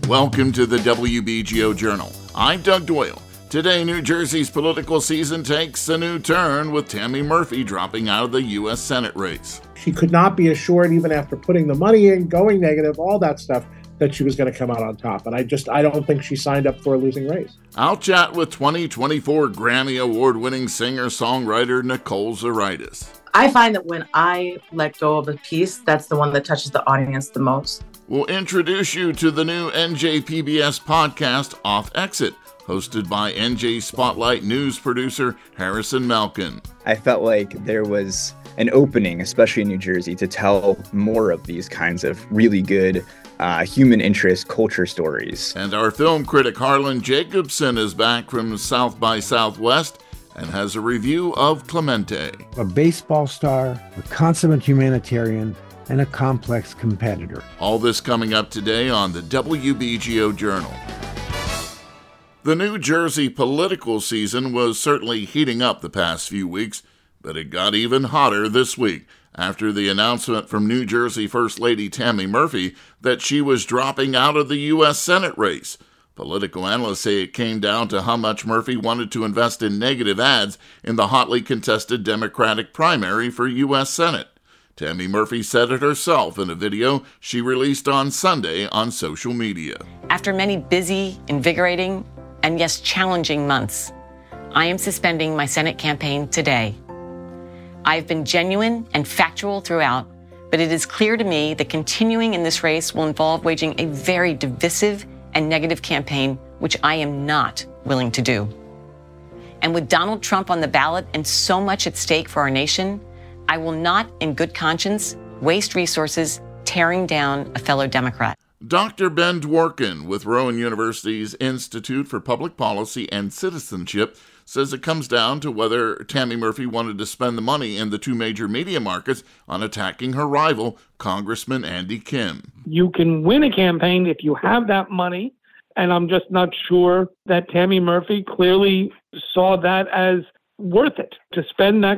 Welcome to the WBGO Journal. I'm Doug Doyle. Today, New Jersey's political season takes a new turn with Tammy Murphy dropping out of the U.S. Senate race. She could not be assured, even after putting the money in, going negative, all that stuff, that she was going to come out on top. And I don't think she signed up for a losing race. I'll chat with 2024 Grammy Award-winning singer-songwriter Nicole Zaritis. I find that when I let go of a piece, that's the one that touches the audience the most. We'll introduce you to the new NJPBS podcast, Off Exit, hosted by NJ Spotlight news producer Harrison Malkin. I felt like there was an opening, especially in New Jersey, to tell more of these kinds of really good human interest culture stories. And our film critic Harlan Jacobson is back from South by Southwest and has a review of Clemente. A baseball star, a consummate humanitarian, and a complex competitor. All this coming up today on the WBGO Journal. The New Jersey political season was certainly heating up the past few weeks, but it got even hotter this week after the announcement from New Jersey First Lady Tammy Murphy that she was dropping out of the U.S. Senate race. Political analysts say it came down to how much Murphy wanted to invest in negative ads in the hotly contested Democratic primary for U.S. Senate. Tammy Murphy said it herself in a video she released on Sunday on social media. After many busy, invigorating, and yes, challenging months, I am suspending my Senate campaign today. I have been genuine and factual throughout, but it is clear to me that continuing in this race will involve waging a very divisive and negative campaign, which I am not willing to do. And with Donald Trump on the ballot and so much at stake for our nation, I will not, in good conscience, waste resources tearing down a fellow Democrat. Dr. Ben Dworkin with Rowan University's Institute for Public Policy and Citizenship says it comes down to whether Tammy Murphy wanted to spend the money in the two major media markets on attacking her rival, Congressman Andy Kim. You can win a campaign if you have that money, and I'm just not sure that Tammy Murphy clearly saw that as worth it to spend those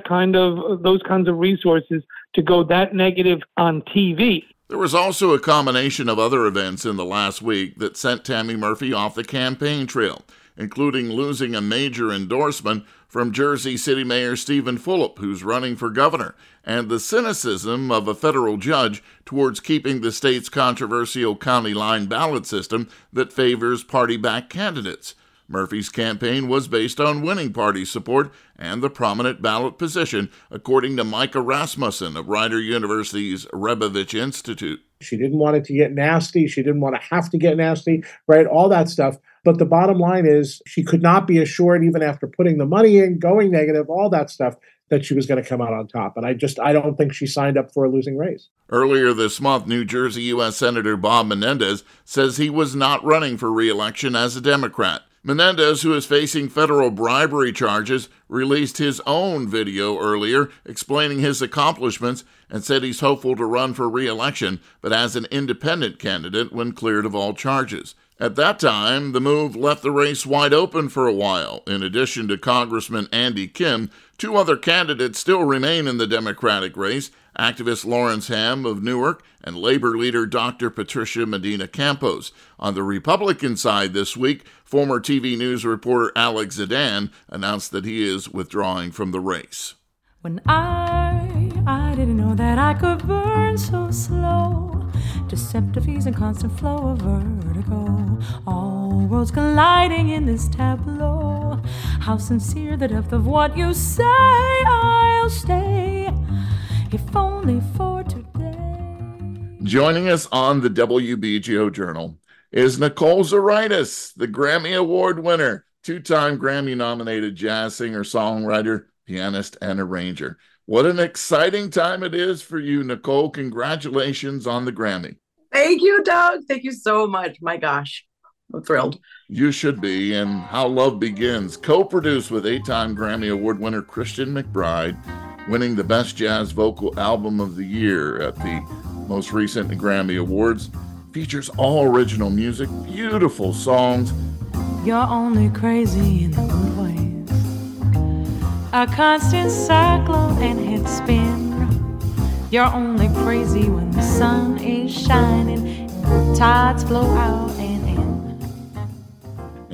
kinds of resources to go that negative on TV. There was also a combination of other events in the last week that sent Tammy Murphy off the campaign trail, including losing a major endorsement from Jersey City Mayor Stephen Fulop, who's running for governor, and the cynicism of a federal judge towards keeping the state's controversial county line ballot system that favors party-backed candidates. Murphy's campaign was based on winning party support and the prominent ballot position, according to Micah Rasmussen of Rider University's Rebovich Institute. She didn't want it to get nasty. She didn't want to have to get nasty, right? All that stuff. But the bottom line is she could not be assured, even after putting the money in, going negative, all that stuff, that she was going to come out on top. And I don't think she signed up for a losing race. Earlier this month, New Jersey U.S. Senator Bob Menendez says he was not running for re-election as a Democrat. Menendez, who is facing federal bribery charges, released his own video earlier explaining his accomplishments and said he's hopeful to run for re-election, but as an independent candidate when cleared of all charges. At that time, the move left the race wide open for a while. In addition to Congressman Andy Kim, two other candidates still remain in the Democratic race, activist Lawrence Ham of Newark and labor leader Dr. Patricia Medina Campos. On the Republican side this week, former TV news reporter Alex Zidane announced that he is withdrawing from the race. When I didn't know that I could burn so slow, deceptive ease and constant flow of vertigo, all worlds colliding in this tableau. How sincere the depth of what you say, I'll stay, if only for today. Joining us on the WBGO Journal is Nicole Zaritis, the Grammy Award winner, two-time Grammy-nominated jazz singer, songwriter, pianist, and arranger. What an exciting time it is for you, Nicole. Congratulations on the Grammy. Thank you, Doug. Thank you so much. My gosh, I'm thrilled. You should be. And How Love Begins, co-produced with 8-time Grammy Award winner Christian McBride, winning the Best Jazz Vocal Album of the Year at the most recent Grammy Awards, features all original music, beautiful songs. You're only crazy in the good ways. A constant cyclone and head spin. You're only crazy when the sun is shining and the tides flow out and in.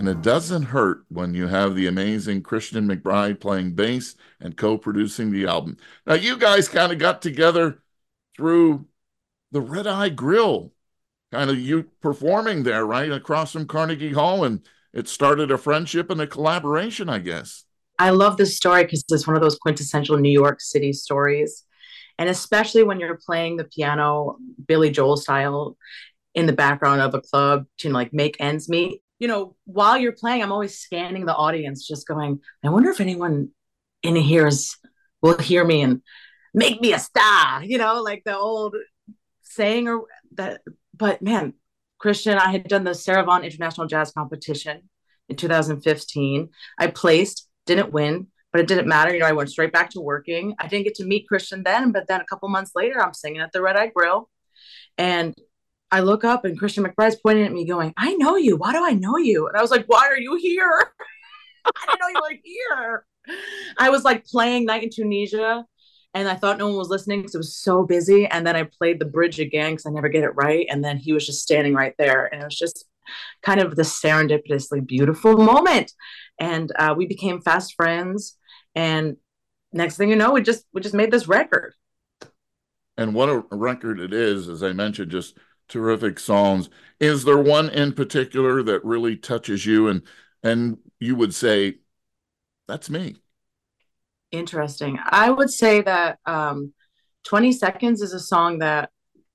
and it doesn't hurt when you have the amazing Christian McBride playing bass and co-producing the album. Now, you guys kind of got together through the Red Eye Grill, kind of you performing there, right, across from Carnegie Hall, and it started a friendship and a collaboration, I guess. I love this story because it's one of those quintessential New York City stories. And especially when you're playing the piano, Billy Joel style, in the background of a club to like make ends meet. You know, while you're playing, I'm always scanning the audience, just going, I wonder if anyone in here will hear me and make me a star, you know, like the old saying or that. But man, Christian, I had done the Sarah Vaughan International Jazz Competition in 2015. I placed, didn't win, but it didn't matter. You know, I went straight back to working. I didn't get to meet Christian then, but then a couple months later, I'm singing at the Red Eye Grill. And I look up and Christian McBride's pointing at me going, I know you. Why do I know you? And I was like, why are you here? I didn't know you were here. I was like playing Night in Tunisia and I thought no one was listening because it was so busy. And then I played the bridge again because I never get it right. And then he was just standing right there. And it was just kind of this serendipitously beautiful moment. And we became fast friends. And next thing you know, we just made this record. And what a record it is, as I mentioned, just terrific songs. Is there one in particular that really touches you and you would say, that's me? Interesting. I would say that 20 Seconds is a song that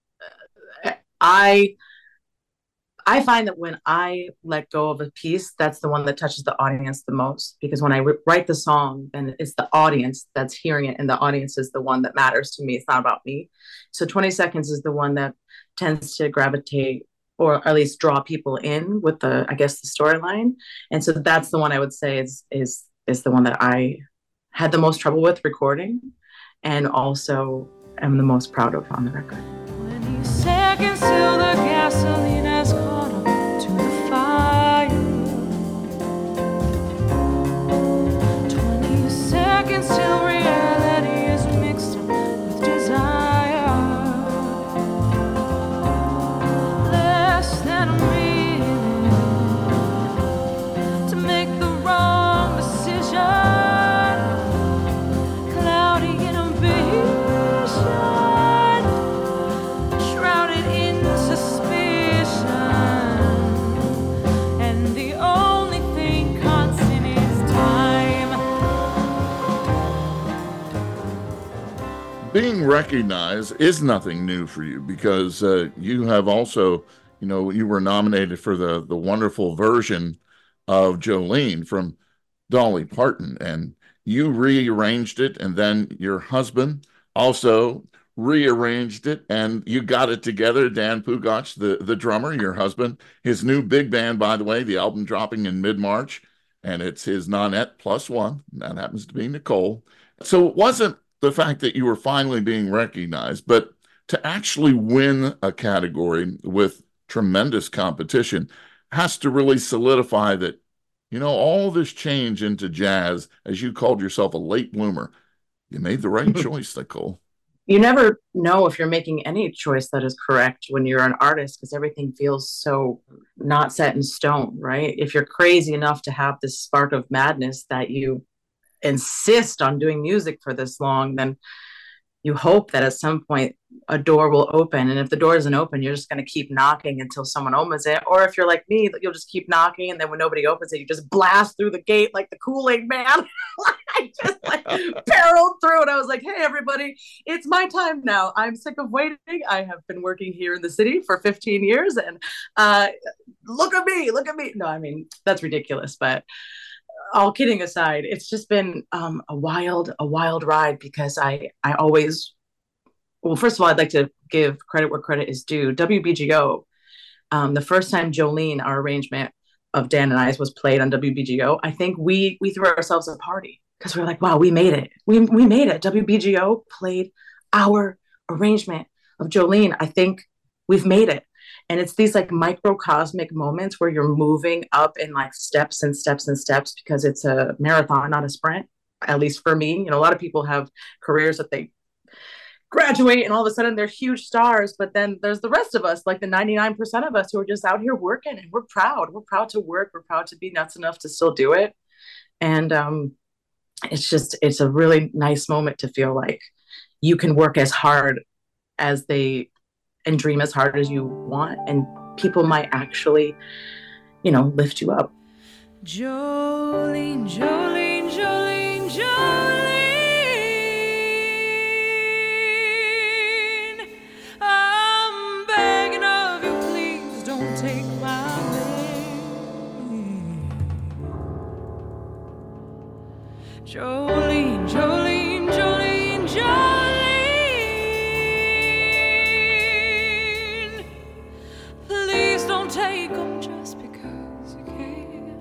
I find that when I let go of a piece, that's the one that touches the audience the most. Because when I write the song, then it's the audience that's hearing it, and the audience is the one that matters to me. It's not about me. So 20 Seconds is the one that tends to gravitate or at least draw people in with the storyline. And so that's the one I would say is the one that I had the most trouble with recording and also am the most proud of on the record. 20 seconds till the gasoline has caught up to the fire. 20 seconds till reality is mixed with desire. Less than a minute to make the wrong decision. Cloudy inhibition, shrouded in suspicion, and the only thing constant is time. Being recognized is nothing new for you because you have also, you were nominated for the wonderful version of Jolene from Dolly Parton, and you rearranged it, and then your husband also rearranged it, and you got it together. Dan Pugac, the drummer, your husband, his new big band, by the way, the album dropping in mid-March, and it's his nonette plus one. That happens to be Nicole. So it wasn't the fact that you were finally being recognized, but to actually win a category with tremendous competition has to really solidify that, all this change into jazz, as you called yourself a late bloomer, you made the right choice, Nicole. You never know if you're making any choice that is correct when you're an artist because everything feels so not set in stone, right? If you're crazy enough to have this spark of madness that you insist on doing music for this long, then you hope that at some point a door will open. And if the door isn't open, you're just going to keep knocking until someone opens it. Or if you're like me, you'll just keep knocking. And then when nobody opens it, you just blast through the gate like the Kool-Aid man. I just barreled through and I was like, hey, everybody, it's my time now. I'm sick of waiting. I have been working here in the city for 15 years. And look at me. No, I mean, that's ridiculous. But all kidding aside, it's just been a wild ride because I always, well, first of all, I'd like to give credit where credit is due. WBGO, the first time Jolene, our arrangement of Dan and I's was played on WBGO, I think we threw ourselves a party because we were like, wow, we made it. We made it. WBGO played our arrangement of Jolene. I think we've made it. And it's these like microcosmic moments where you're moving up in like steps and steps and steps because it's a marathon, not a sprint. At least for me, a lot of people have careers that they graduate and all of a sudden they're huge stars. But then there's the rest of us, like the 99% of us who are just out here working, and we're proud. We're proud to work. We're proud to be nuts enough to still do it. And it's a really nice moment to feel like you can work as hard as they and dream as hard as you want, and people might actually, lift you up. Jolene, Jolene, Jolene, Jolene, I'm begging of you, please don't take my name. Jolene, Jolene, Jolene, Jolene, please don't take them just because you can.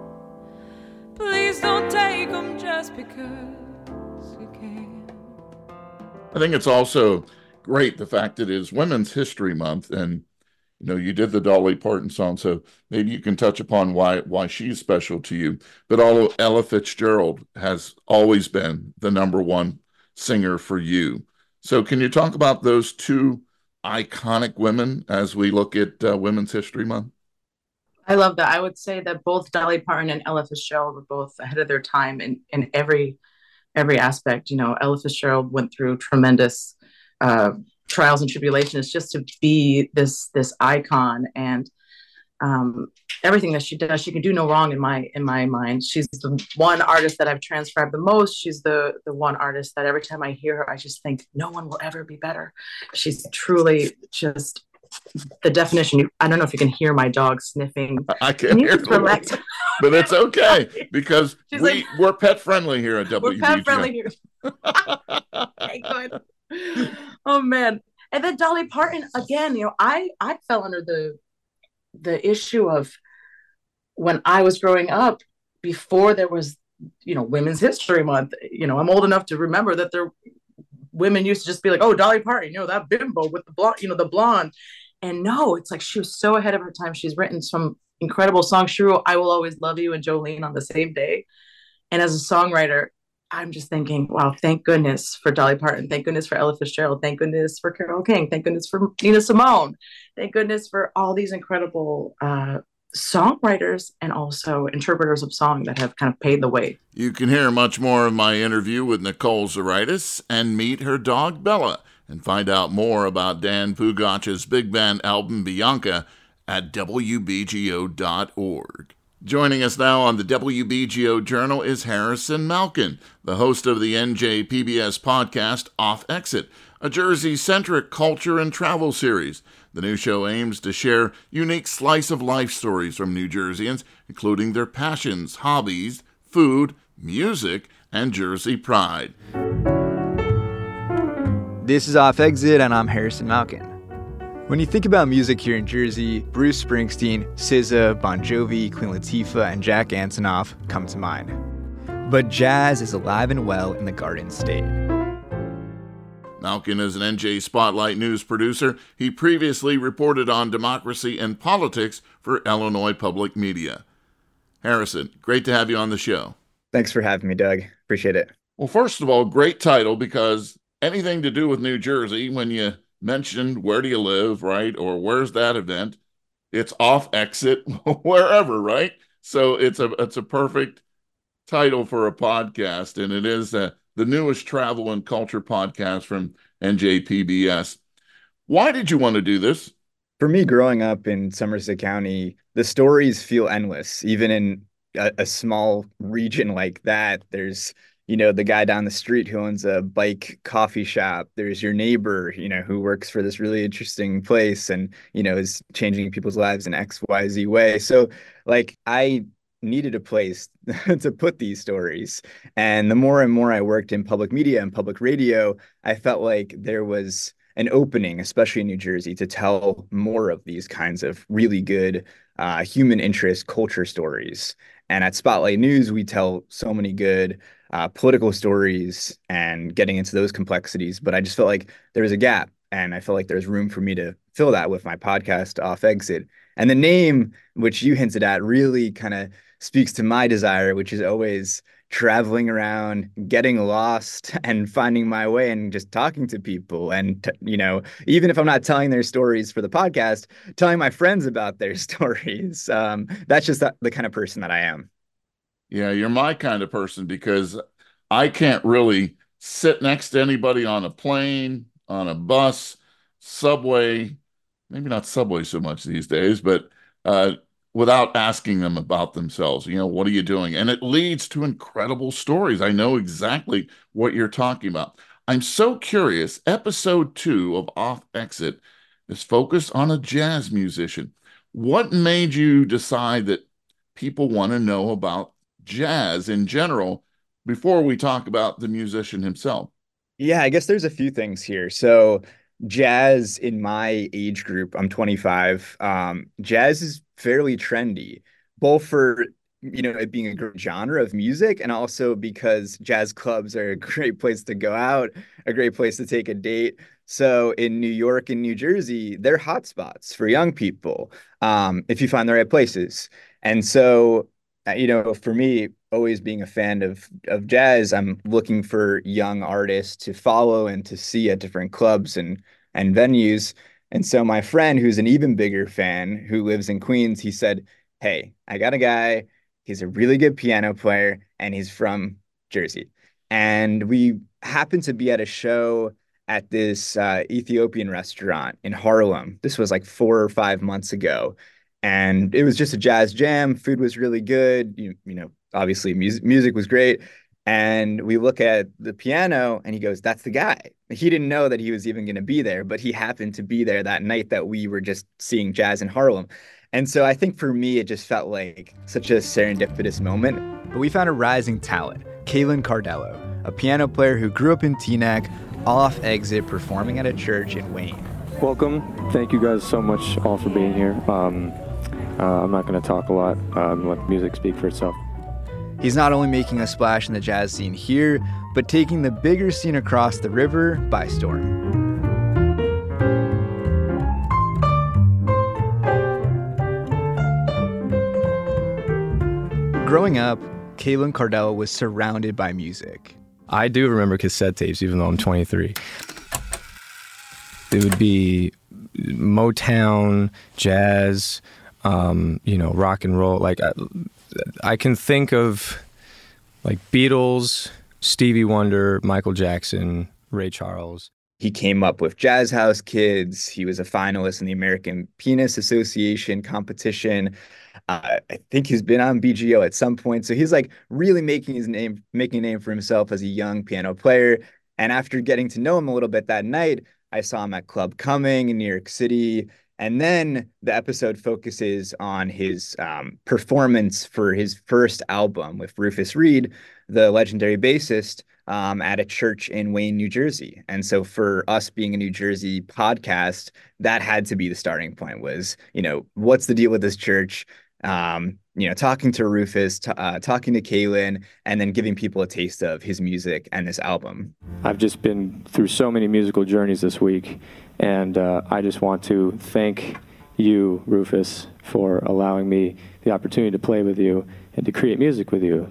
Please don't take them just because you can. I think it's also great the fact that it is Women's History Month, and you did the Dolly Parton song, so maybe you can touch upon why she's special to you. But although Ella Fitzgerald has always been the number one singer for you, so can you talk about those two iconic women as we look at Women's History Month? I love that. I would say that both Dolly Parton and Ella Fitzgerald were both ahead of their time in every aspect. Ella Fitzgerald went through tremendous trials and tribulations just to be this icon, and everything that she does, she can do no wrong in my mind. She's the one artist that I've transcribed the most. She's the one artist that every time I hear her, I just think no one will ever be better. She's truly just the definition. I don't know if you can hear my dog sniffing. I can hear it, but it's okay because we're pet friendly here at WBGO. We're pet friendly here. Okay, good. Oh man. And then Dolly Parton again, I fell under the issue of when I was growing up, before there was, Women's History Month. I'm old enough to remember that women used to just be like, oh, Dolly Parton, that bimbo with the blonde, the blonde. And no, it's like she was so ahead of her time. She's written some incredible songs. She wrote I Will Always Love You and Jolene on the same day. And as a songwriter, I'm just thinking, wow, thank goodness for Dolly Parton. Thank goodness for Ella Fitzgerald. Thank goodness for Carole King. Thank goodness for Nina Simone. Thank goodness for all these incredible songwriters and also interpreters of song that have kind of paved the way. You can hear much more of my interview with Nicole Zaritis and meet her dog Bella, and find out more about Dan Pugach's big band album Bianca at WBGO.org. Joining us now on the WBGO Journal is Harrison Malkin, the host of the NJPBS podcast Off Exit, a Jersey-centric culture and travel series. The new show aims to share unique slice-of-life stories from New Jerseyans, including their passions, hobbies, food, music, and Jersey pride. This is Off Exit, and I'm Harrison Malkin. When you think about music here in Jersey, Bruce Springsteen, SZA, Bon Jovi, Queen Latifah, and Jack Antonoff come to mind. But jazz is alive and well in the Garden State. Malkin is an NJ Spotlight News producer. He previously reported on democracy and politics for Illinois Public Media. Harrison, great to have you on the show. Thanks for having me, Doug. Appreciate it. Well, first of all, great title, because anything to do with New Jersey, when you mentioned where do you live, right, or where's that event, it's Off Exit wherever, right? So it's a perfect title for a podcast, and it is the newest travel and culture podcast from NJPBS. Why did you want to do this? For me, growing up in Somerset County, the stories feel endless. Even in a small region like that, there's the guy down the street who owns a bike coffee shop. There's your neighbor, who works for this really interesting place and, is changing people's lives in XYZ way. So I needed a place to put these stories. And the more and more I worked in public media and public radio, I felt like there was an opening, especially in New Jersey, to tell more of these kinds of really good human interest culture stories. And at Spotlight News, we tell so many good political stories and getting into those complexities. But I just felt like there was a gap, and I felt like there's room for me to fill that with my podcast, Off Exit. And the name, which you hinted at, really kind of speaks to my desire, which is always traveling around, getting lost and finding my way and just talking to people. And, even if I'm not telling their stories for the podcast, telling my friends about their stories. That's just the kind of person that I am. Yeah, you're my kind of person because I can't really sit next to anybody on a plane, on a bus, subway, maybe not subway so much these days, but without asking them about themselves. What are you doing? And it leads to incredible stories. I know exactly what you're talking about. I'm so curious. Episode 2 of Off Exit is focused on a jazz musician. What made you decide that people want to know about jazz in general before we talk about the musician himself? Yeah, I guess there's a few things here. So jazz in my age group, I'm 25. Jazz is fairly trendy, both for it being a great genre of music, and also because jazz clubs are a great place to go out, a great place to take a date. So in New York and New Jersey, they're hotspots for young people, if you find the right places. And so, for me, always being a fan of jazz, I'm looking for young artists to follow and to see at different clubs and venues. And so my friend, who's an even bigger fan, who lives in Queens, he said, "Hey, I got a guy. He's a really good piano player, and he's from Jersey." And we happened to be at a show at this Ethiopian restaurant in Harlem. This was like 4 or 5 months ago. And it was just a jazz jam. Food was really good. Obviously music was great. And we look at the piano and he goes, "That's the guy." He didn't know that he was even going to be there, but he happened to be there that night that we were just seeing jazz in Harlem. And so I think for me, it just felt like such a serendipitous moment. But we found a rising talent, Kaylin Cardello, a piano player who grew up in Teaneck, Off Exit, performing at a church in Wayne. Welcome. Thank you guys so much all for being here. I'm not going to talk a lot. Let the music speak for itself. He's not only making a splash in the jazz scene here, but taking the bigger scene across the river by storm. Growing up, Kaylin Cardello was surrounded by music. I do remember cassette tapes, even though I'm 23. It would be Motown, jazz, rock and roll. Like I can think of like Beatles, Stevie Wonder, Michael Jackson, Ray Charles. He came up with Jazz House Kids. He was a finalist in the American Pianist Association competition. I think he's been on BGO at some point. So he's like really making a name for himself as a young piano player. And after getting to know him a little bit that night, I saw him at Club Cumming in New York City. And then the episode focuses on his performance for his first album with Rufus Reid, the legendary bassist, at a church in Wayne, New Jersey. And so for us being a New Jersey podcast, that had to be the starting point was, what's the deal with this church? Talking to Rufus, talking to Kaylin, and then giving people a taste of his music and this album. I've just been through so many musical journeys this week, and I just want to thank you, Rufus, for allowing me the opportunity to play with you and to create music with you.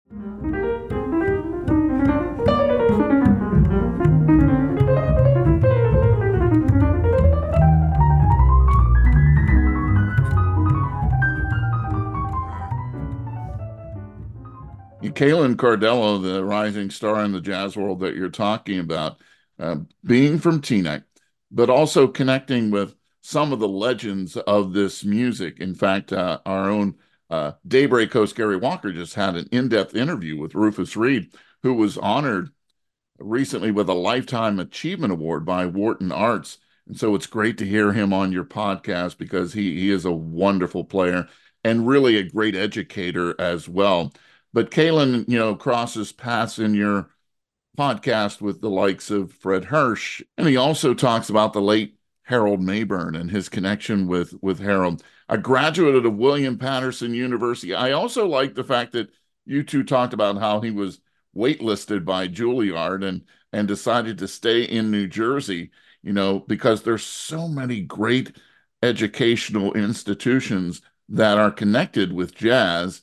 Kaylin Cardello, the rising star in the jazz world that you're talking about, being from Teaneck, but also connecting with some of the legends of this music. In fact, our own Daybreak host Gary Walker just had an in-depth interview with Rufus Reid, who was honored recently with a Lifetime Achievement Award by Wharton Arts. And so it's great to hear him on your podcast because he is a wonderful player and really a great educator as well. But Kaylin, crosses paths in your podcast with the likes of Fred Hirsch. And he also talks about the late Harold Mayburn and his connection with Harold, a graduate of William Patterson University. I also like the fact that you two talked about how he was waitlisted by Juilliard and decided to stay in New Jersey, because there's so many great educational institutions that are connected with jazz.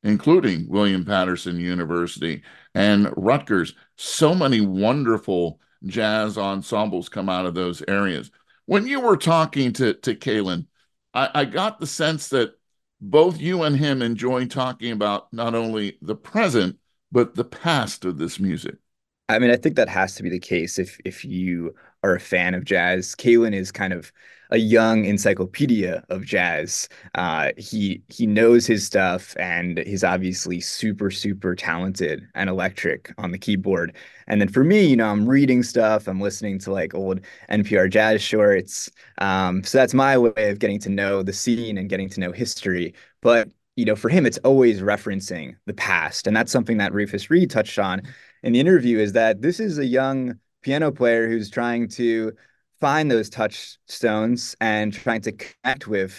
including William Patterson University and Rutgers. So many wonderful jazz ensembles come out of those areas. When you were talking to Kalen, I got the sense that both you and him enjoy talking about not only the present, but the past of this music. I mean, I think that has to be the case if you are a fan of jazz. Kalen is kind of a young encyclopedia of jazz. He knows his stuff, and he's obviously super, super talented and electric on the keyboard. And then for me, I'm reading stuff, I'm listening to like old NPR jazz shorts. So that's my way of getting to know the scene and getting to know history. But for him, it's always referencing the past. And that's something that Rufus Reid touched on in the interview, is that this is a young piano player who's trying to find those touchstones and trying to connect with,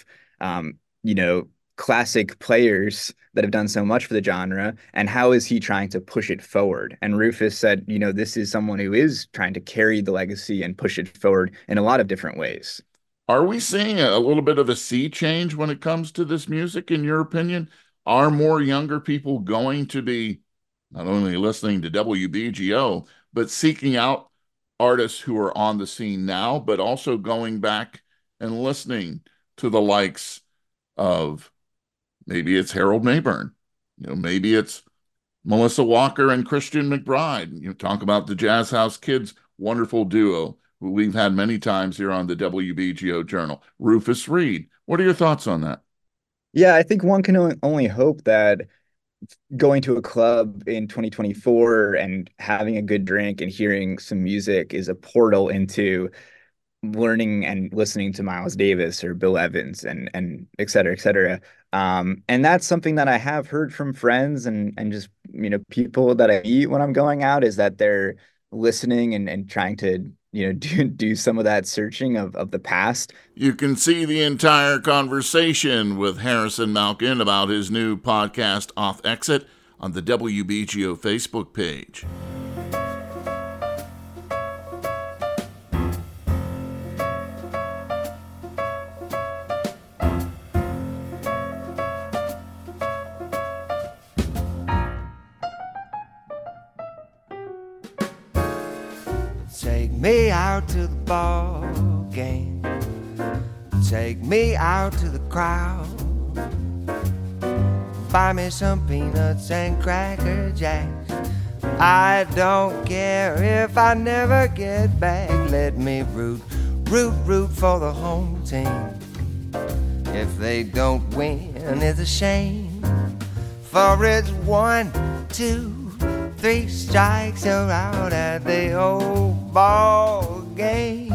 classic players that have done so much for the genre. And how is he trying to push it forward? And Rufus said, this is someone who is trying to carry the legacy and push it forward in a lot of different ways. Are we seeing a little bit of a sea change when it comes to this music, in your opinion? Are more younger people going to be not only listening to WBGO, but seeking out artists who are on the scene now, but also going back and listening to the likes of, maybe it's Harold Mayburn, maybe it's Melissa Walker and Christian McBride. Talk about the Jazz House Kids, wonderful duo who we've had many times here on the WBGO Journal. Rufus Reid. What are your thoughts on that? Yeah, I think one can only hope that going to a club in 2024 and having a good drink and hearing some music is a portal into learning and listening to Miles Davis or Bill Evans and et cetera, et cetera. And that's something that I have heard from friends and just, people that I meet when I'm going out, is that they're listening and trying to, do some of that searching of the past. You can see the entire conversation with Harrison Malkin about his new podcast, Off Exit, on the WBGO Facebook page. Take me out to the ball game. Take me out to the crowd. Buy me some peanuts and Cracker Jacks. I don't care if I never get back. Let me root for the home team. If they don't win, it's a shame. For it's 1, 2, 3 strikes, you're out at the old ball game.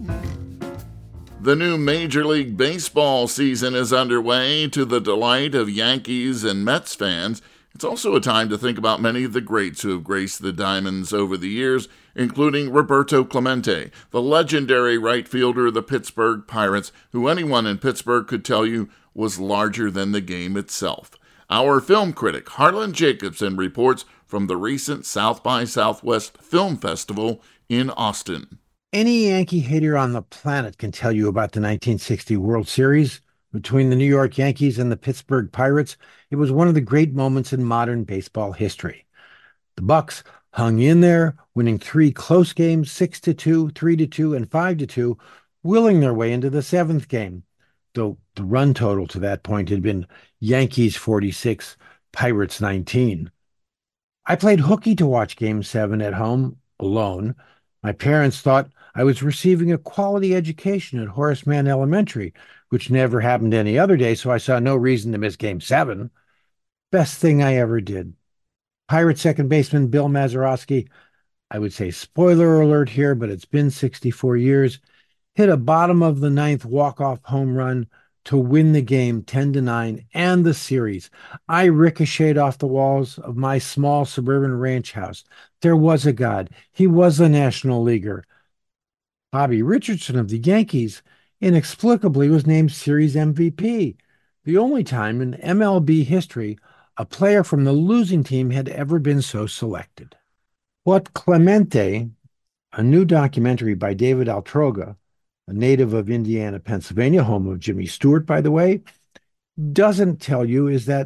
The new Major League Baseball season is underway, to the delight of Yankees and Mets fans. It's also a time to think about many of the greats who have graced the diamonds over the years, including Roberto Clemente, the legendary right fielder of the Pittsburgh Pirates, who anyone in Pittsburgh could tell you was larger than the game itself. Our film critic, Harlan Jacobson, reports from the recent South by Southwest Film Festival in Austin. Any Yankee hater on the planet can tell you about the 1960 World Series between the New York Yankees and the Pittsburgh Pirates. It was one of the great moments in modern baseball history. The Bucks hung in there, winning 3 close games, 6-2, 3-2, and 5-2, willing their way into the 7th game, though the run total to that point had been Yankees 46, Pirates 19. I played hooky to watch Game 7 at home, alone. My parents thought I was receiving a quality education at Horace Mann Elementary, which never happened any other day, so I saw no reason to miss Game 7. Best thing I ever did. Pirate second baseman Bill Mazeroski, I would say spoiler alert here, but it's been 64 years, hit a bottom of the 9th walk-off home run to win the game 10-9 and the series. I ricocheted off the walls of my small suburban ranch house. There was a God. He was a National Leaguer. Bobby Richardson of the Yankees inexplicably was named Series MVP, the only time in MLB history a player from the losing team had ever been so selected. What Clemente, a new documentary by David Altroga, a native of Indiana, Pennsylvania, home of Jimmy Stewart, by the way, doesn't tell you is that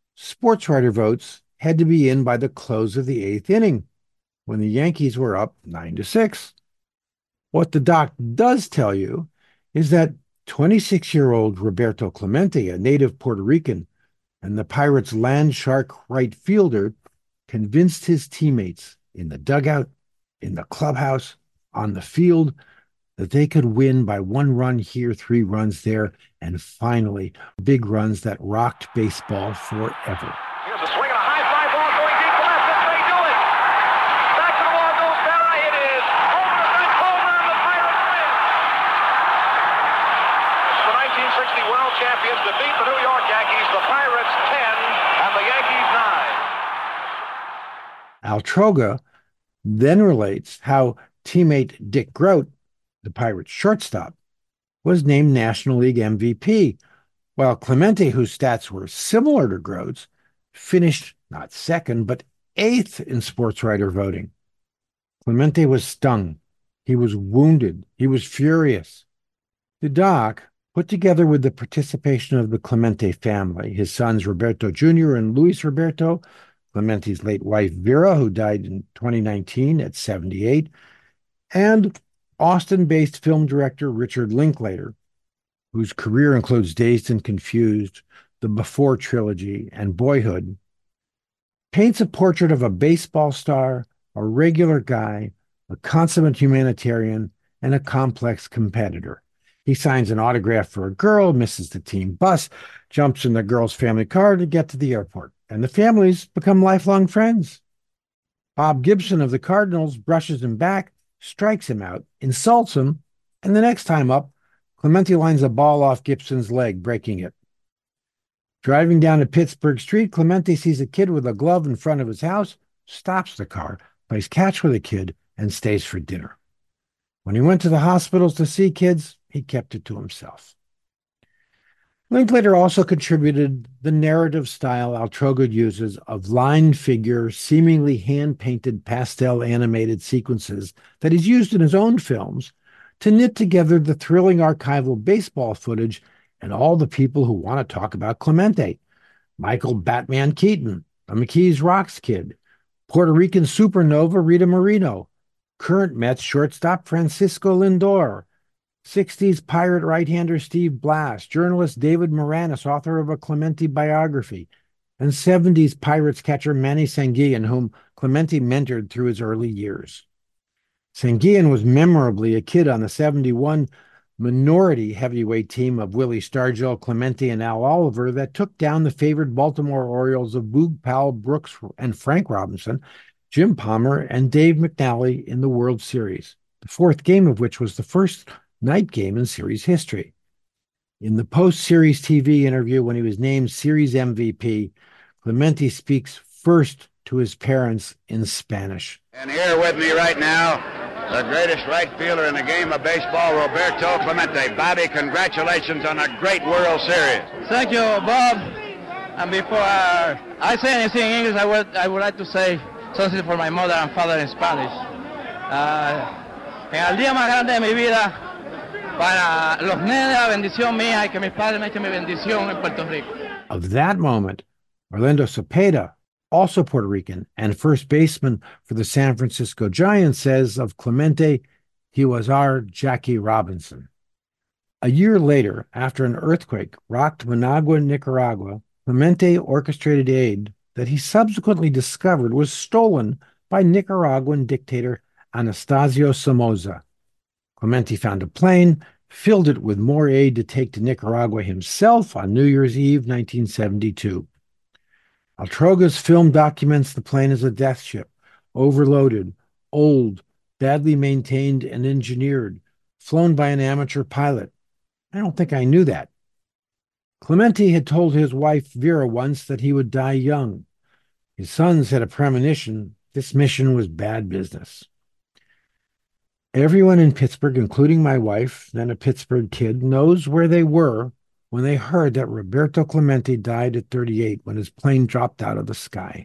Sports writer votes had to be in by the close of the 8th inning, when the Yankees were up 9-6. What the doc does tell you is that 26-year-old Roberto Clemente, a native Puerto Rican, and the Pirates' land shark right fielder, convinced his teammates in the dugout, in the clubhouse, on the field, that they could win by 1 run here, 3 runs there, and finally, big runs that rocked baseball forever. Here's a swing and a high fly ball going deep to left. This may do it. Back to the wall goes Berra. It is over and over, and the Pirates win. The 1960 World Champions defeat the New York Yankees. The Pirates 10 and the Yankees 9. Al Troga then relates how teammate Dick Groat, the Pirates shortstop, was named National League MVP, while Clemente, whose stats were similar to Groat's, finished not second, but 8th in sports writer voting. Clemente was stung. He was wounded. He was furious. The doc, put together with the participation of the Clemente family, his sons Roberto Jr. and Luis Roberto, Clemente's late wife Vera, who died in 2019 at 78, and Austin-based film director Richard Linklater, whose career includes Dazed and Confused, the Before trilogy, and Boyhood, paints a portrait of a baseball star, a regular guy, a consummate humanitarian, and a complex competitor. He signs an autograph for a girl, misses the team bus, jumps in the girl's family car to get to the airport, and the families become lifelong friends. Bob Gibson of the Cardinals brushes him back, strikes him out, insults him, and the next time up, Clemente lines a ball off Gibson's leg, breaking it. Driving down a Pittsburgh street, Clemente sees a kid with a glove in front of his house, stops the car, plays catch with the kid, and stays for dinner. When he went to the hospitals to see kids, he kept it to himself. Linklater also contributed the narrative style Al Troga uses of line figure, seemingly hand-painted pastel animated sequences that he's used in his own films to knit together the thrilling archival baseball footage and all the people who want to talk about Clemente. Michael Batman Keaton, the McKees Rocks kid, Puerto Rican supernova Rita Moreno, current Mets shortstop Francisco Lindor, 60s Pirate right-hander Steve Blass, journalist David Moranis, author of a Clemente biography, and 70s Pirates catcher Manny Sanguillen, whom Clemente mentored through his early years. Sanguillen was memorably a kid on the 71 minority heavyweight team of Willie Stargell, Clemente, and Al Oliver that took down the favored Baltimore Orioles of Boog Powell, Brooks, and Frank Robinson, Jim Palmer, and Dave McNally in the World Series, the 4th game of which was the first night game in series history. In the post-series TV interview when he was named series MVP, Clemente speaks first to his parents in Spanish. And here with me right now, the greatest right fielder in the game of baseball, Roberto Clemente. Bobby, congratulations on a great World Series. Thank you, Bob. And before I say anything in English, I would like to say something for my mother and father in Spanish. En el día más grande de mi vida, para los nenes, la bendición mía, y que mis padres me echen mi bendición en Puerto Rico. Of that moment, Orlando Cepeda, also Puerto Rican and first baseman for the San Francisco Giants, says of Clemente, he was our Jackie Robinson. A year later, after an earthquake rocked Managua, Nicaragua, Clemente orchestrated aid that he subsequently discovered was stolen by Nicaraguan dictator Anastasio Somoza. Clemente found a plane, filled it with more aid to take to Nicaragua himself on New Year's Eve, 1972. Al Troga's film documents the plane as a death ship, overloaded, old, badly maintained and engineered, flown by an amateur pilot. I don't think I knew that. Clemente had told his wife Vera once that he would die young. His sons had a premonition this mission was bad business. Everyone in Pittsburgh, including my wife, then a Pittsburgh kid, knows where they were when they heard that Roberto Clemente died at 38 when his plane dropped out of the sky.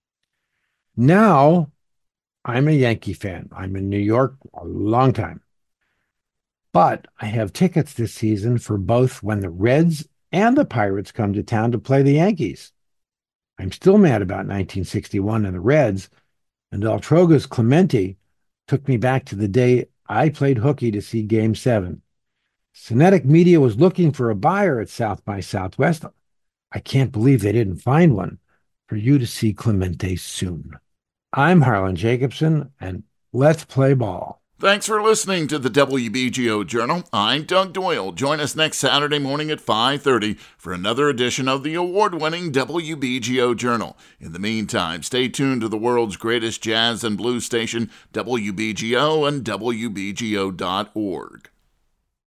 Now, I'm a Yankee fan. I'm in New York a long time. But I have tickets this season for both when the Reds and the Pirates come to town to play the Yankees. I'm still mad about 1961 and the Reds, and Altroga's Clemente took me back to the day I played hooky to see Game 7. Cinetic Media was looking for a buyer at South by Southwest. I can't believe they didn't find one for you to see Clemente soon. I'm Harlan Jacobson, and let's play ball. Thanks for listening to the WBGO Journal. I'm Doug Doyle. Join us next Saturday morning at 5:30 for another edition of the award-winning WBGO Journal. In the meantime, stay tuned to the world's greatest jazz and blues station, WBGO, and WBGO.org.